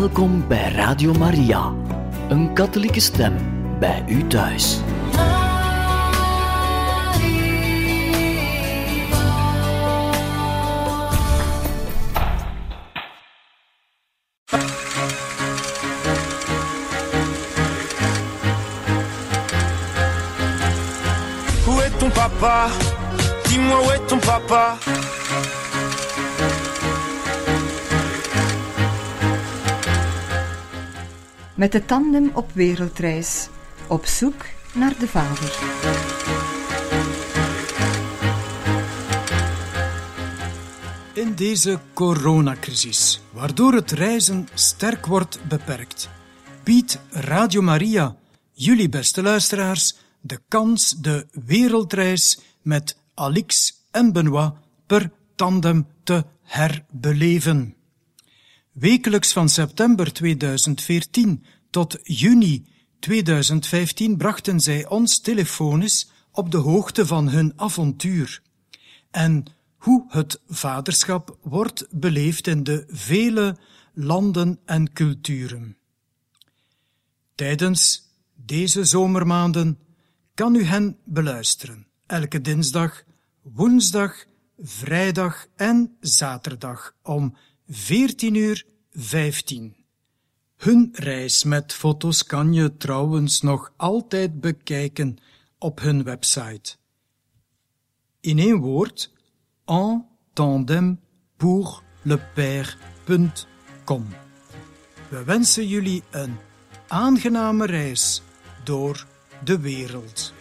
Welkom bij Radio Maria, een katholieke stem bij u thuis. Où est ton papa? Dis-moi où est ton papa? Met de tandem op wereldreis, op zoek naar de Vader. In deze coronacrisis, waardoor het reizen sterk wordt beperkt, biedt Radio Maria, jullie beste luisteraars, de kans de wereldreis met Alix en Benoît per tandem te herbeleven. Wekelijks van september 2014 tot juni 2015 brachten zij ons telefonisch op de hoogte van hun avontuur en hoe het vaderschap wordt beleefd in de vele landen en culturen. Tijdens deze zomermaanden kan u hen beluisteren, elke dinsdag, woensdag, vrijdag en zaterdag om 14:15. Hun reis met foto's kan je trouwens nog altijd bekijken op hun website. In één woord, entandempourlepère.com. We wensen jullie een aangename reis door de wereld.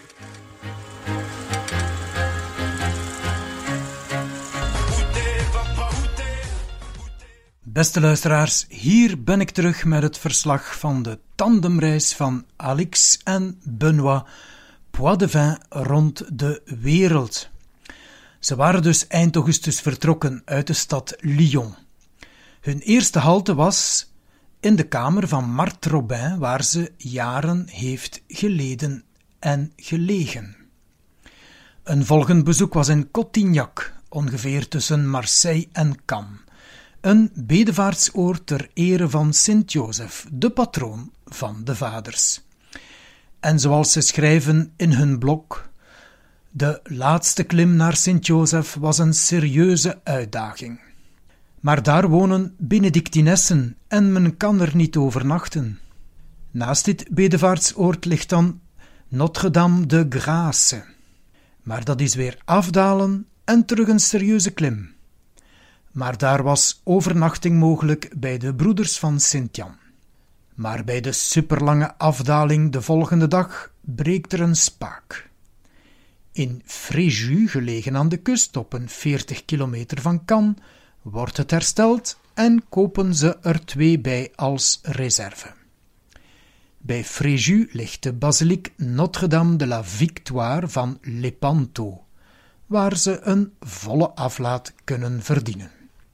Beste luisteraars, hier ben ik terug met het verslag van de tandemreis van Alix en Benoît Poitevin rond de wereld. Ze waren dus eind augustus vertrokken uit de stad Lyon. Hun eerste halte was in de kamer van Marthe Robin, waar ze jaren heeft geleden en gelegen. Een volgend bezoek was in Cotignac, ongeveer tussen Marseille en Cannes. Een bedevaartsoord ter ere van Sint-Jozef, de patroon van de vaders. En zoals ze schrijven in hun blog, de laatste klim naar Sint-Jozef was een serieuze uitdaging. Maar daar wonen Benedictinessen en men kan er niet overnachten. Naast dit bedevaartsoord ligt dan Notre-Dame de Grâce. Maar dat is weer afdalen en terug een serieuze klim. Maar daar was overnachting mogelijk bij de broeders van Sint-Jan. Maar bij de superlange afdaling de volgende dag breekt er een spaak. In Fréjus, gelegen aan de kust op een 40 kilometer van Cannes, wordt het hersteld en kopen ze er 2 bij als reserve. Bij Fréjus ligt de basiliek Notre-Dame de la Victoire van Lepanto, waar ze een volle aflaat kunnen verdienen.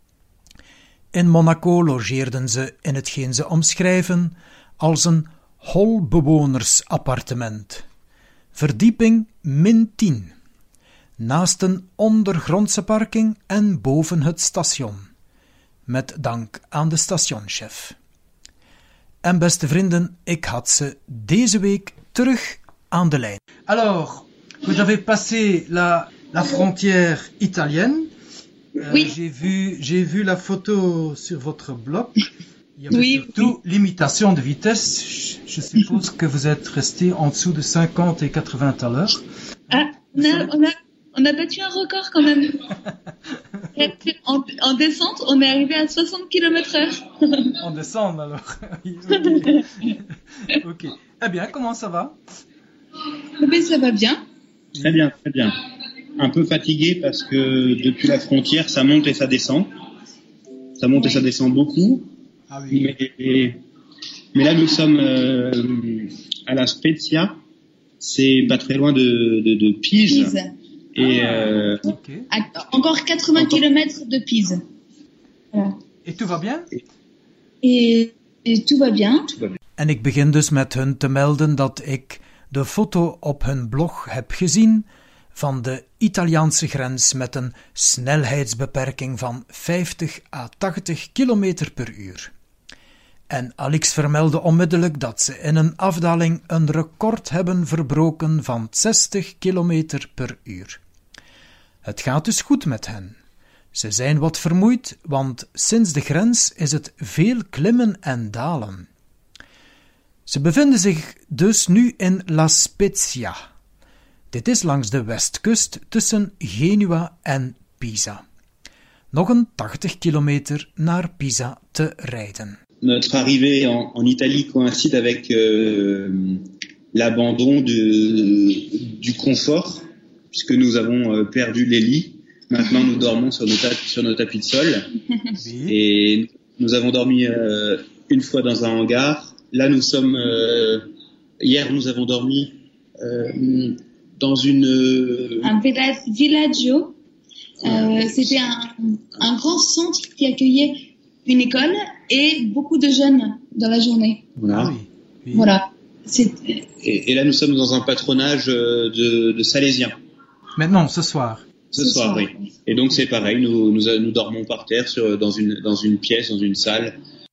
In Monaco logeerden ze in hetgeen ze omschrijven als een holbewonersappartement. Verdieping -10. Naast een ondergrondse parking en boven het station. Met dank aan de stationchef. En beste vrienden, ik had ze deze week terug aan de lijn. Alors, vous avez passé la frontière italienne. Oui. J'ai vu la photo sur votre blog. Il y avait surtout l'imitation de vitesse. Je suppose que vous êtes resté en dessous de 50 et 80 à l'heure. Ah, on a battu un record quand même. En descente, on est arrivé à 60 km/h. En descente alors. Ok. Eh bien, comment ça va? Mais ça va bien. Très bien, très bien. Un peu fatigué parce que depuis la frontière, ça monte et ça descend. Ça monte et ça descend beaucoup. Ah oui. Mais là, nous sommes à la Spezia. C'est pas très loin de Pise. Et okay. Encore 80 km de Pise. Voilà. Et tout va bien? Et tout va bien. En ik begin dus met hun te melden dat ik de foto op hun blog heb gezien van de Italiaanse grens met een snelheidsbeperking van 50 à 80 km per uur. En Alix vermeldde onmiddellijk dat ze in een afdaling een record hebben verbroken van 60 kilometer per uur. Het gaat dus goed met hen. Ze zijn wat vermoeid, want sinds de grens is het veel klimmen en dalen. Ze bevinden zich dus nu in La Spezia. Dit is langs de westkust tussen Genua en Pisa. Nog een 80 kilometer naar Pisa te rijden. Notre arrivée en Italie coïncide avec l'abandon du confort, puisque nous avons perdu les lits. Maintenant, nous dormons sur nos tapis de sol. Et nous avons dormi une fois dans un hangar. Là, nous sommes... hier, nous avons dormi dans un villaggio. C'était un grand centre qui accueillait une école et beaucoup de jeunes dans la journée. Voilà. Oui. Voilà. Et là, nous sommes dans un patronage de Salésiens. Maintenant, ce soir. Ce soir, oui. Et donc c'est pareil, nous dormons par terre dans une pièce, dans une salle.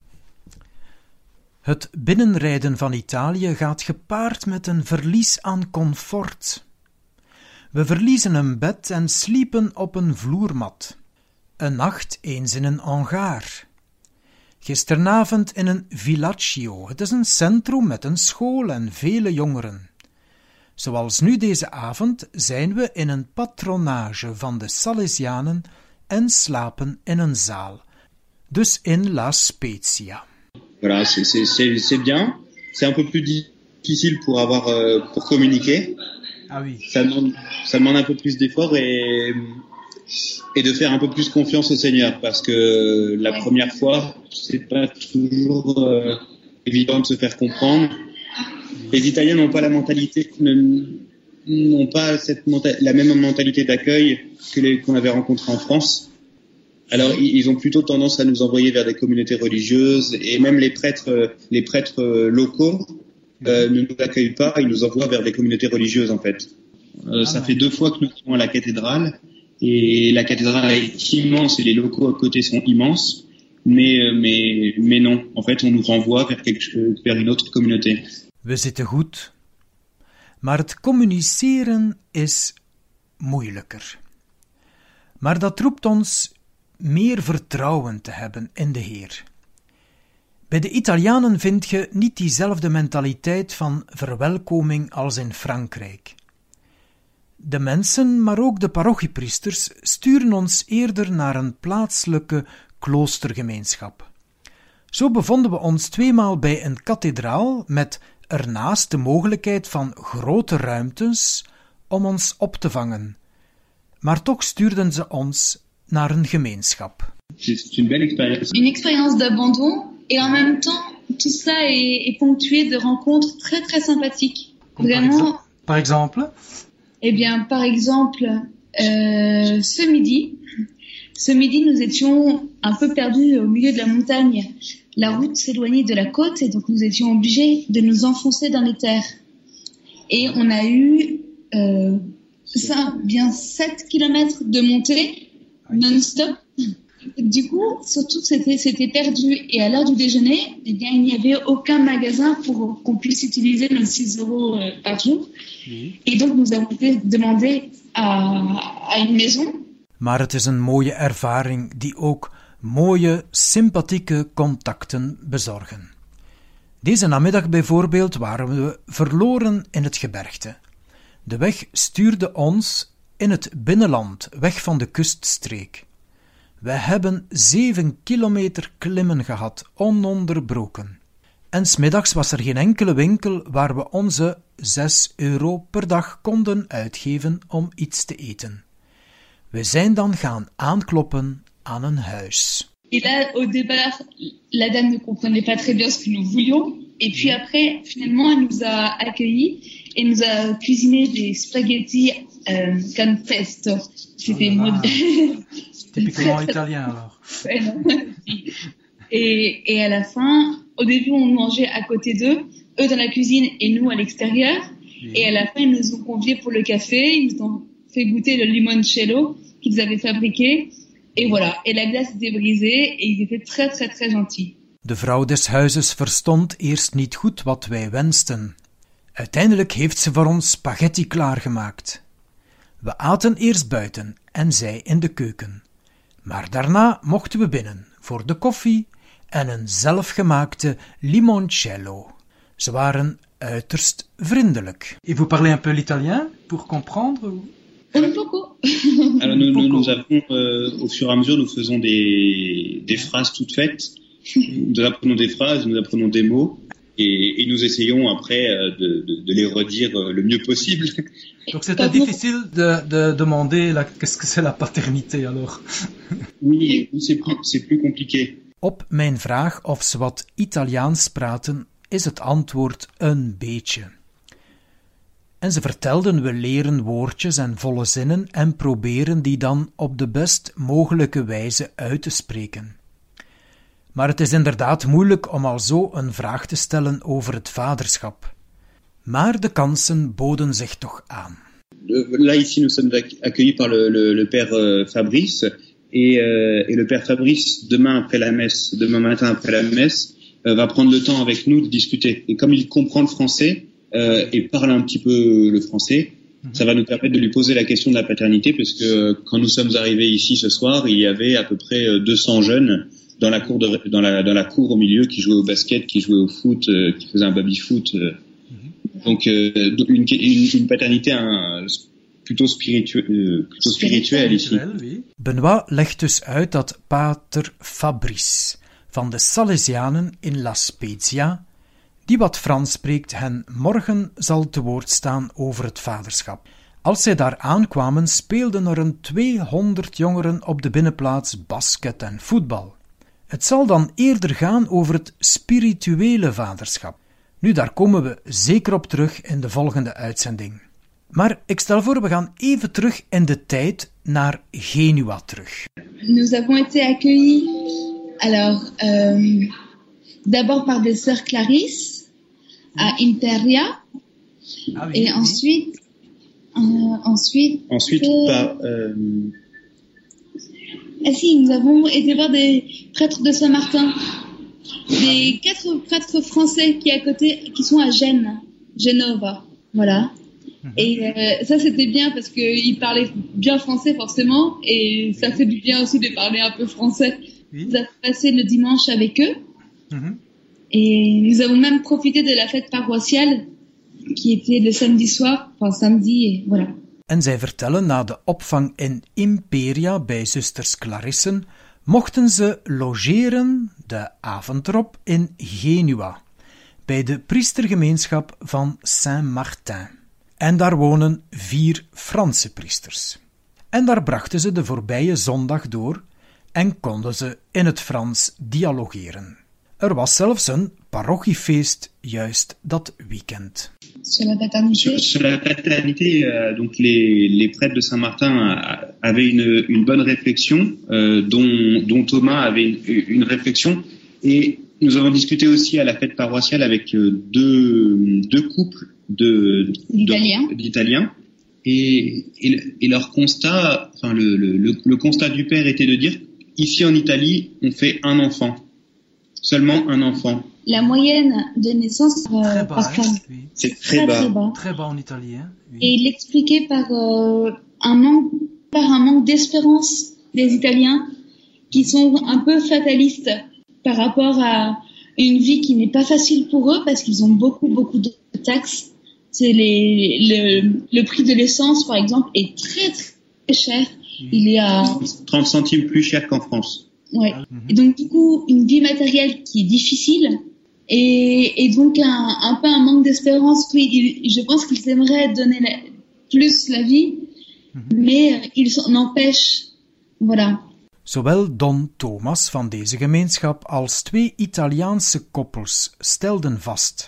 Het binnenrijden van Italië gaat gepaard met een verlies aan comfort. We verliezen een bed en sliepen op een vloermat. Een nacht eens in een hangar. Gisteravond in een villaggio. Het is een centrum met een school en vele jongeren. Zoals nu deze avond zijn we in een patronage van de Salesianen en slapen in een zaal. Dus in La Spezia. Voilà, c'est bien. C'est un peu plus difficile pour communiquer. Ah oui. Ça demande un peu plus d'effort et de faire un peu plus confiance au Seigneur, parce que la première fois, c'est pas toujours évident de se faire comprendre. Les Italiens n'ont pas la même mentalité d'accueil qu'on avait rencontrée en France. Alors, ils ont plutôt tendance à nous envoyer vers des communautés religieuses, et même les prêtres locaux ne nous accueillent pas, ils nous envoient vers des communautés religieuses, en fait. Ça fait 2 fois que nous sommes à la cathédrale, et la cathédrale est immense, et les locaux à côté sont immenses, mais non. En fait, on nous renvoie vers une autre communauté. We zitten goed, maar het communiceren is moeilijker. Maar dat roept ons meer vertrouwen te hebben in de Heer. Bij de Italianen vind je niet diezelfde mentaliteit van verwelkoming als in Frankrijk. De mensen, maar ook de parochiepriesters, sturen ons eerder naar een plaatselijke kloostergemeenschap. Zo bevonden we ons 2 maal bij een kathedraal met ernaast de mogelijkheid van grote ruimtes om ons op te vangen. Maar toch stuurden ze ons naar een gemeenschap. C'est une belle expérience. Une expérience d'abandon et en même temps tout ça est ponctué de rencontres très très sympathiques. Vraiment. Par exemple? Eh bien, par exemple, ce midi, nous étions un peu perdus au milieu de la montagne. La route s'éloignait de la côte et donc nous étions obligés de nous enfoncer dans les terres. Et on a eu 7 kilomètres de montée non-stop. Du coup, surtout c'était perdu. Et à l'heure du déjeuner, eh bien, il n'y avait aucun magasin pour qu'on puisse utiliser nos 6 € par jour. Oui. Et donc nous avons été demander à une maison. Maar het is een mooie ervaring die ook mooie, sympathieke contacten bezorgen. Deze namiddag bijvoorbeeld waren we verloren in het gebergte. De weg stuurde ons in het binnenland, weg van de kuststreek. We hebben 7 kilometer klimmen gehad, ononderbroken. En 's middags was er geen enkele winkel waar we onze 6 € per dag konden uitgeven om iets te eten. We zijn dan gaan aankloppen aan een huis. Et là, au départ, la dame ne comprenait pas très bien ce que nous voulions. Et puis après, finalement, elle nous a accueillis et nous a cuisiné des spaghettis con pesto. C'était typiquement italien alors. Et à la fin, au début, on mangeait à côté d'eux, eux dans la cuisine et nous à l'extérieur. Oui. Et à la fin, ils nous ont conviés pour le café, ils nous ont fait goûter le limoncello qu'ils avaient fabriqué. Et voilà, et la glace était brisée et ils étaient très très très gentils. De vrouw des huizes verstond eerst niet goed wat wij wensten. Uiteindelijk heeft ze voor ons spaghetti klaargemaakt. We aten eerst buiten en zij in de keuken. Maar daarna mochten we binnen voor de koffie en een zelfgemaakte limoncello. Ze waren uiterst vriendelijk. Et vous parlez un peu l'italien pour comprendre? Un poco. Alors nous avons, au fur et à mesure, nous faisons des phrases toutes faites. Nous apprenons des phrases, nous apprenons des mots. Et nous essayons après de les redire le mieux possible. Donc c'était difficile de demander qu'est-ce que c'est la paternité alors? Oui, c'est plus compliqué. Op mijn vraag of ze wat Italiaans praten, is het antwoord een beetje. En ze vertelden, we leren woordjes en volle zinnen en proberen die dan op de best mogelijke wijze uit te spreken. Maar het is inderdaad moeilijk om al zo een vraag te stellen over het vaderschap. Maar de kansen boden zich toch aan. Là, ici, nous sommes accueillis par le père Fabrice. Et le père Fabrice, demain matin après la messe, va prendre le temps avec nous de discuter. Et comme il comprend le français et parle un petit peu le français, ça va nous permettre de lui poser la question de la paternité, parce que quand nous sommes arrivés ici ce soir, il y avait à peu près 200 jeunes dans la cour au milieu, qui jouaient au basket, qui jouaient au foot, qui faisaient un baby-foot. Donc une paternité plutôt spirituelle ici. Benoît legt dus uit dat pater Fabrice van de Salesianen in La Spezia, die wat Frans spreekt, hen morgen zal te woord staan over het vaderschap. Als zij daar aankwamen, speelden er 200 jongeren op de binnenplaats basket en voetbal. Het zal dan eerder gaan over het spirituele vaderschap. Nu, daar komen we zeker op terug in de volgende uitzending. Maar ik stel voor, we gaan even terug in de tijd naar Genua terug. Nous avons été accueillis, alors, d'abord par des sœurs Clarisse à Imperia. Ah oui, et oui. Ensuite par... Ah si, nous avons été voir des prêtres de Saint-Martin. Des 4 prêtres français qui sont à Genova. Voilà. Et ça, c'était bien parce qu'ils parlaient bien français, forcément. Et ça fait du bien aussi de parler un peu français. Oui. Nous avons passé le dimanche avec eux. Et nous avons même profité de la fête paroissiale qui était le samedi soir. Enfin, samedi, et voilà. En zij vertellen, na de opvang in Imperia bij zusters Clarissen, mochten ze logeren de avond erop in Genua, bij de priestergemeenschap van Saint-Martin. En daar wonen 4 Franse priesters. En daar brachten ze de voorbije zondag door en konden ze in het Frans dialogeren. Er was zelfs een parochiefeest juist dat weekend. Sur la paternité. Sur la paternité, donc les prêtres de Saint-Martin avaient une bonne réflexion, dont Thomas avait une réflexion. Et nous avons discuté aussi à la fête paroissiale avec deux couples d'Italiens. Et leur constat, enfin le constat du père était de dire, ici en Italie, on fait un enfant. Seulement un enfant. La moyenne de naissance par femme. Oui. C'est très bas. Très bas en italien. Oui. Et il l'expliquait par un manque d'espérance des Italiens qui sont un peu fatalistes par rapport à une vie qui n'est pas facile pour eux parce qu'ils ont beaucoup de taxes. C'est le prix de l'essence, par exemple, est très très cher. Il est à 30 centimes plus cher qu'en France. Ouais. Et donc du coup, une vie matérielle qui est difficile et donc un peu un manque d'espérance. Oui, je pense qu'ils aimeraient donner plus la vie, mais ils s'en empêchent. Voilà. Zowel Don Thomas van deze gemeenschap als 2 Italiaanse koppels stelden vast: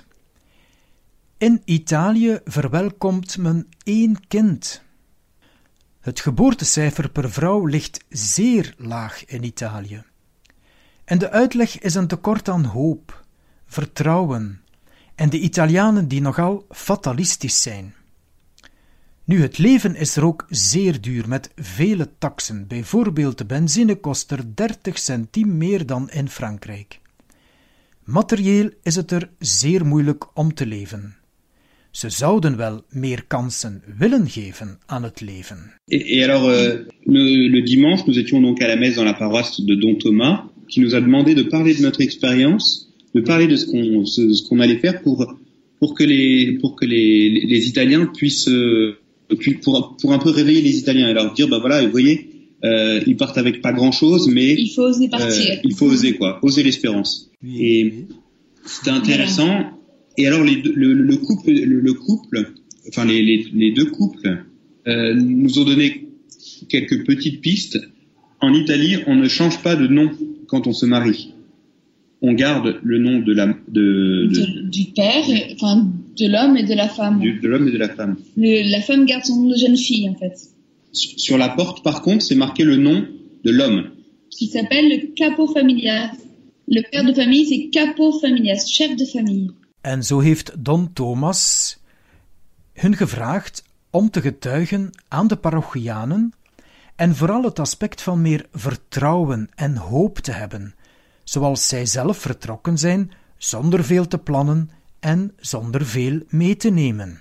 in Italië verwelkomt men 1 kind. Het geboortecijfer per vrouw ligt zeer laag in Italië. En de uitleg is een tekort aan hoop, vertrouwen en de Italianen die nogal fatalistisch zijn. Nu, het leven is er ook zeer duur met vele taksen. Bijvoorbeeld de benzine kost er 30 centiem meer dan in Frankrijk. Materieel is het er zeer moeilijk om te leven. Ze zouden wel meer kansen willen geven aan het leven. Et alors, le dimanche, nous étions donc à la messe dans la paroisse de Don Thomas, qui nous a demandé de parler de notre expérience, de parler de ce qu'on allait faire pour que les Italiens puissent, pour un peu réveiller les Italiens et leur dire, ben voilà, vous voyez, ils partent avec pas grand-chose, mais Il faut oser partir. Il faut oser quoi, oser l'espérance. Oui. Et c'était intéressant. Voilà. Et alors le couple, enfin les deux couples, nous ont donné quelques petites pistes. En Italie, on ne change pas de nom quand on se marie. On garde le nom du père, enfin de l'homme et de la femme. De l'homme et de la femme. La femme garde son nom de jeune fille en fait. Sur la porte, par contre, c'est marqué le nom de l'homme. Qui s'appelle le capo familias. Le père de famille, c'est capo familias, chef de famille. En zo heeft Don Thomas hun gevraagd om te getuigen aan de parochianen en vooral het aspect van meer vertrouwen en hoop te hebben, zoals zij zelf vertrokken zijn, zonder veel te plannen en zonder veel mee te nemen.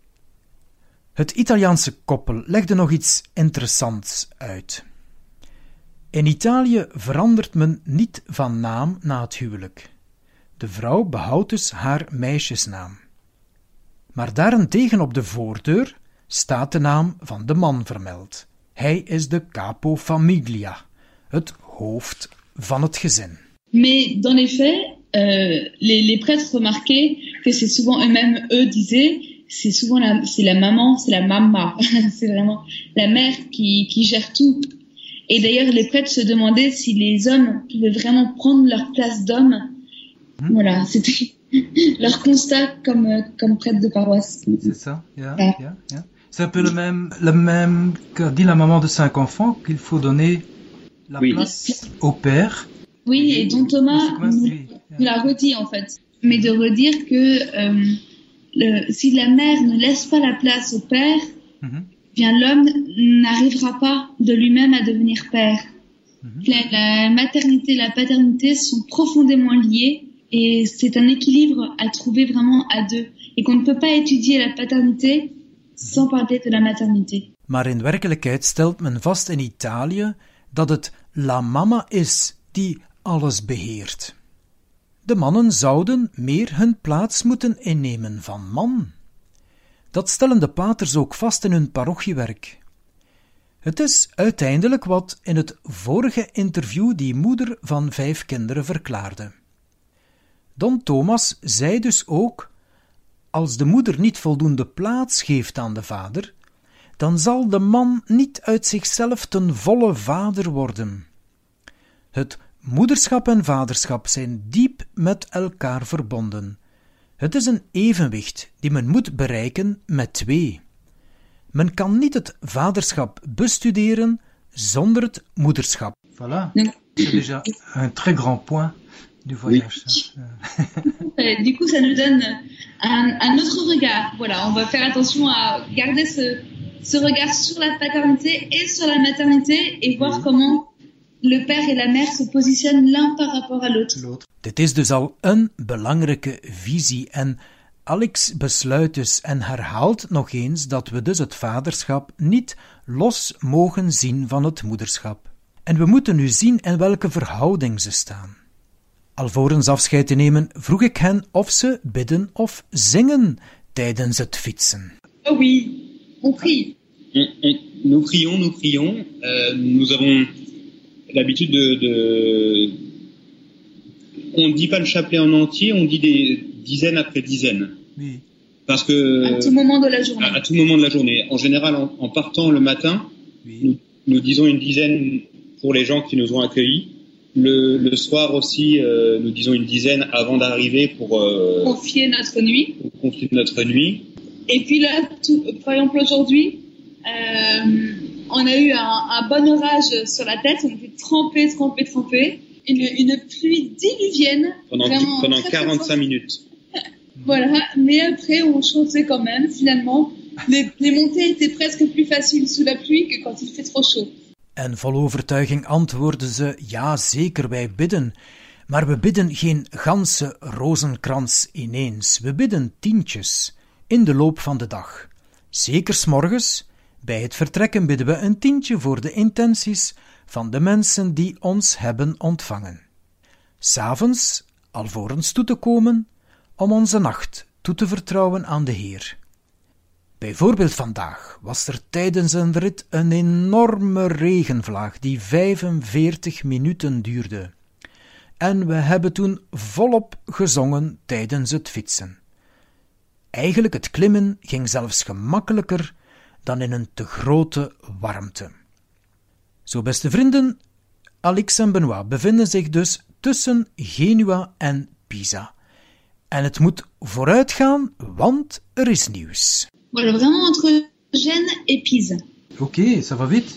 Het Italiaanse koppel legde nog iets interessants uit. In Italië verandert men niet van naam na het huwelijk. De vrouw behoudt dus haar meisjesnaam. Maar daarentegen op de voordeur staat de naam van de man vermeld. Hij is de capo famiglia, het hoofd van het gezin. Mais dans les faits, les prêtres remarquaient que c'est souvent eux-mêmes, eux disaient, c'est la maman, c'est la mamma, c'est vraiment la mère qui gère tout. Et d'ailleurs, les prêtres se demandaient si les hommes pouvaient vraiment prendre leur place d'homme. Voilà, c'était leur constat comme prêtre de paroisse. C'est ça, yeah. C'est un peu le même que dit la maman de 5 enfants, qu'il faut donner la place au père. Oui, et Don Thomas nous l'a redit en fait. Mais de redire que si la mère ne laisse pas la place au père, bien l'homme n'arrivera pas de lui-même à devenir père. La maternité et la paternité sont profondément liées. Et c'est un équilibre à trouver vraiment à deux. Et qu'on ne peut pas étudier la paternité sans parler de la maternité. Maar in werkelijkheid stelt men vast in Italië dat het la mamma is die alles beheert. De mannen zouden meer hun plaats moeten innemen van man. Dat stellen de paters ook vast in hun parochiewerk. Het is uiteindelijk wat in het vorige interview die moeder van 5 kinderen verklaarde. Don Thomas zei dus ook, als de moeder niet voldoende plaats geeft aan de vader, dan zal de man niet uit zichzelf ten volle vader worden. Het moederschap en vaderschap zijn diep met elkaar verbonden. Het is een evenwicht die men moet bereiken met 2. Men kan niet het vaderschap bestuderen zonder het moederschap. Voilà, c'est déjà un très grand point du voyage. Oui. Du coup, ça nous donne un autre regard. Voilà, on va faire attention à garder ce regard sur la paternité et sur la maternité et voir comment le père et la mère se positionnent l'un par rapport à l'autre. Dit is dus al een belangrijke visie en Alex besluit dus en herhaalt nog eens dat we dus het vaderschap niet los mogen zien van het moederschap. En we moeten nu zien in welke verhouding ze staan. Alvorens afscheid te nemen vroeg ik hen of ze bidden of zingen tijdens het fietsen. Oh oui, on prie. Nous prions. Nous avons l'habitude on ne dit pas le chapelet en entier, on dit des dizaines après dizaines. Oui. Parce que à tout moment de la journée. À tout moment de la journée. En général, en partant le matin, oui. nous disons une dizaine pour les gens qui nous ont accueillis. Le soir aussi, nous disons une dizaine avant d'arriver pour confier notre nuit. Et puis là, par exemple aujourd'hui, on a eu un bon orage sur la tête, on était trempé. Une pluie diluvienne. Pendant 45 minutes. Voilà, mais après on chantait quand même, finalement. Les montées étaient presque plus faciles sous la pluie que quand il fait trop chaud. En vol overtuiging antwoordden ze, ja zeker, wij bidden. Maar we bidden geen ganse rozenkrans ineens. We bidden tientjes in de loop van de dag. Zeker 's morgens, bij het vertrekken bidden we een tientje voor de intenties van de mensen die ons hebben ontvangen. 'S Avonds, alvorens toe te komen, om onze nacht toe te vertrouwen aan de Heer. Bijvoorbeeld vandaag was er tijdens een rit een enorme regenvlaag die 45 minuten duurde. En we hebben toen volop gezongen tijdens het fietsen. Eigenlijk het klimmen ging zelfs gemakkelijker dan in een te grote warmte. Zo, beste vrienden, Alix en Benoît bevinden zich dus tussen Genua en Pisa. En het moet vooruitgaan, want er is nieuws. Voilà, vraiment entre Gênes et Pise. Ok, ça va vite.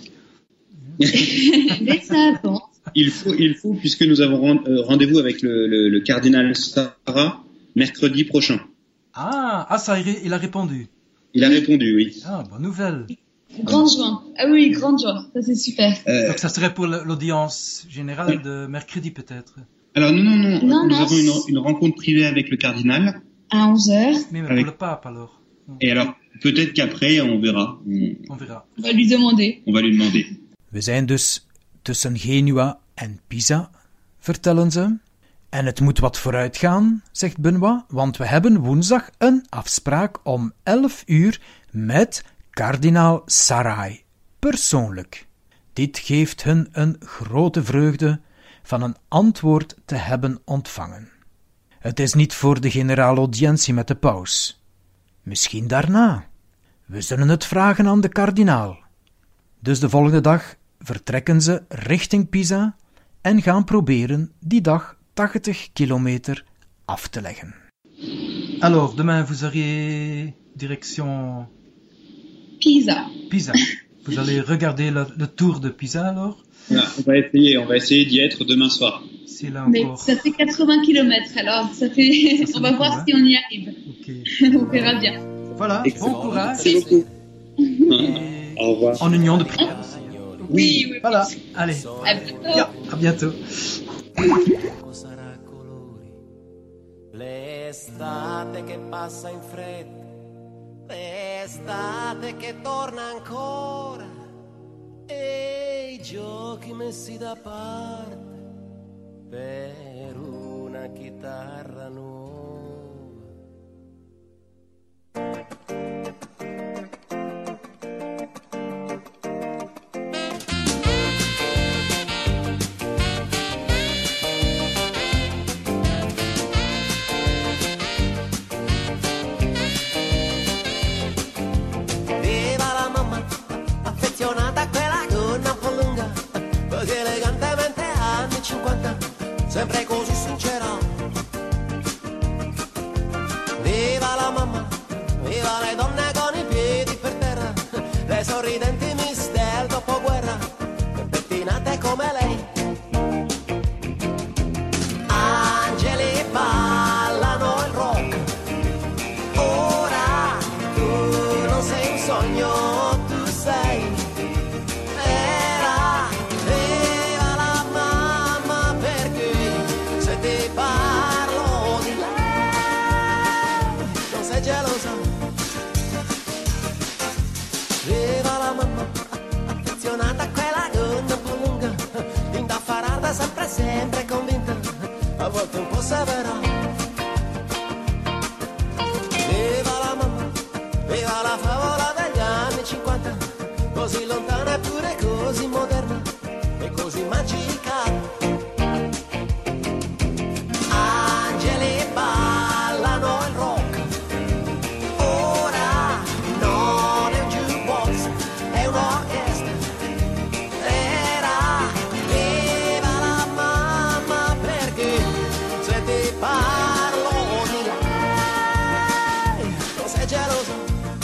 Mais ça avance. Il faut, puisque nous avons rendez-vous avec le cardinal Sarah mercredi prochain. Ça, il a répondu. Il a répondu, oui. Ah, bonne nouvelle. Grande joie. Ah oui, grande joie. Ça, c'est super. Donc, ça serait pour l'audience générale de mercredi, peut-être. Alors, non. Nous avons une rencontre privée avec le cardinal. À 11h. Mais pour le pape, alors. Et alors, peut-être qu'après, on verra. On verra. On va lui demander. On va lui demander. We zijn dus tussen Genua en Pisa, vertellen ze. En het moet wat vooruit gaan, zegt Benoît, want we hebben woensdag een afspraak om 11 uur met kardinaal Sarrai, persoonlijk. Dit geeft hun een grote vreugde van een antwoord te hebben ontvangen. Het is niet voor de generale audiëntie met de paus. Misschien daarna. We zullen het vragen aan de kardinaal. Dus de volgende dag vertrekken ze richting Pisa en gaan proberen die dag 80 kilometer af te leggen. Alors, demain, vous auriez direction... Pisa. Pisa. Vous allez regarder le tour de Pisa, alors? Voilà, on va essayer d'y être demain soir. C'est là Mais encore... ça fait 80 km, alors ça fait... Ça on va beaucoup, voir hein. si on y arrive. Ok. On verra bien. Voilà, Excellent. bon courage. Merci beaucoup. Et Au revoir. en union de prière aussi. Oui. Voilà, allez. À bientôt. Ja, à bientôt. Sarà colori, l'estate che passa in fretta, l'estate che torna ancora, e i giochi messi da parte per una chitarra nuova. Affezionata a quella gonna un po' lunga, così elegantemente anni 50, sempre così sincera. Viva la mamma, viva le donne con i piedi per terra, le sorridenti miss del dopoguerra, pettinate come lei. Angeli ballano il rock, ora tu non sei un sogno. Viva la mamma, perché se ti parlo di lei non sei gelosa. Viva la mamma, affezionata a quella gonna un po' lunga, indaffarata, sempre convinta, a volte un po' severa. Viva la mamma, viva la favola degli anni 50, così lontana eppure così moderna e così magica. Angeli ballano il rock, ora non è un jukebox, è un'orchestra. Era viva la mamma, perché se ti parlo di lei non sei geloso.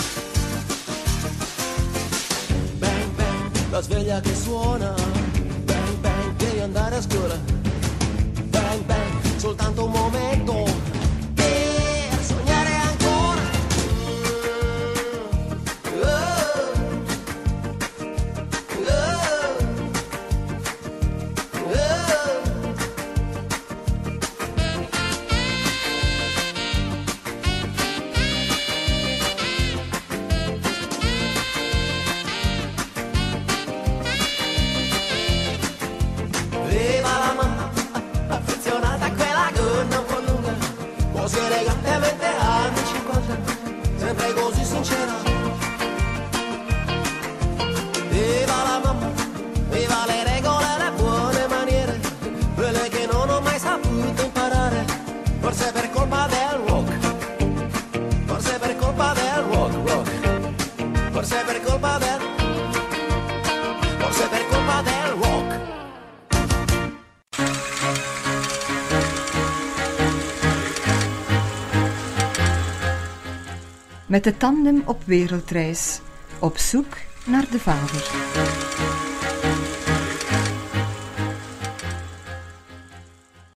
La sveglia che suona, bang bang, devi andare a scuola, bang bang, soltanto un momento per sognare ancora. met de tandem op wereldreis, op zoek naar de vader.